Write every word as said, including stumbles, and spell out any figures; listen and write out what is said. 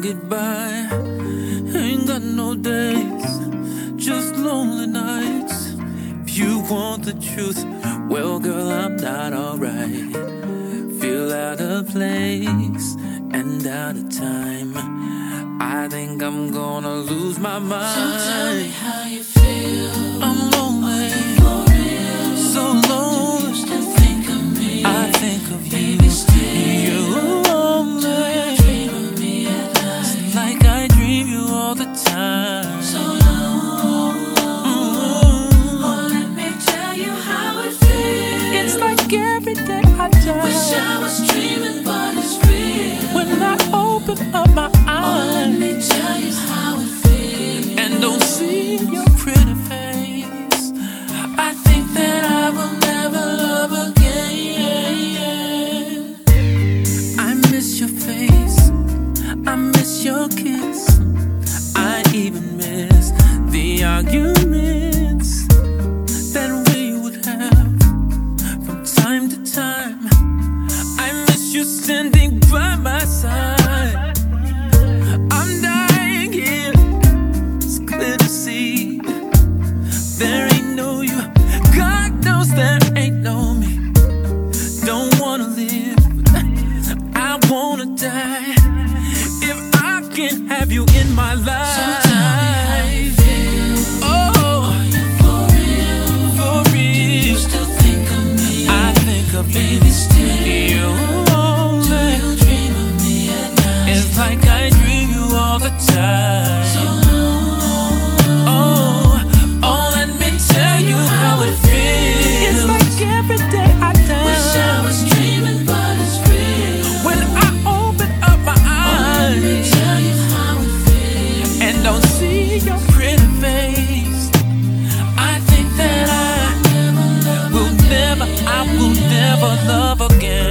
goodbye. Ain't got no days, just lonely nights. If you want the truth, well, girl, I'm not alright. Feel out of place and out of time. I think I'm gonna lose my mind. So tell me how you feel. I'm lonely, For real. so lonely. Do you still think of me? I think of Baby, you. still. You're lonely. Do you dream of me at night? Like I dream you all the time. So long. Mm-hmm. Oh, let me tell you how it feels. It's like every day I die. Wish I was dreaming, but it's real. When I open up my Oh, eyes let me tell you how it feels. and don't see your pretty face, I think that I will never love again. I miss your face, I miss your kiss, I even miss the arguments that we would have from time to time. I miss you standing by my side. I'm dying here, it's clear to see. There ain't no you, God knows there ain't no me. Don't wanna live, I wanna die. If I can't have you in my life. So tell me how you feel. Oh, Are you for real? for Do you real, still think of me? I think of Baby, you. still. You're Do lonely. you dream of me at night? It's like I dream you all the time. So long. Oh, oh, let me tell you how it feels. It's like every day I die. Wish I was dreaming, but it's real. When I open up my Oh, let me eyes tell you how it feels. and don't see your pretty face, I think that I Never love will never, I will never love again.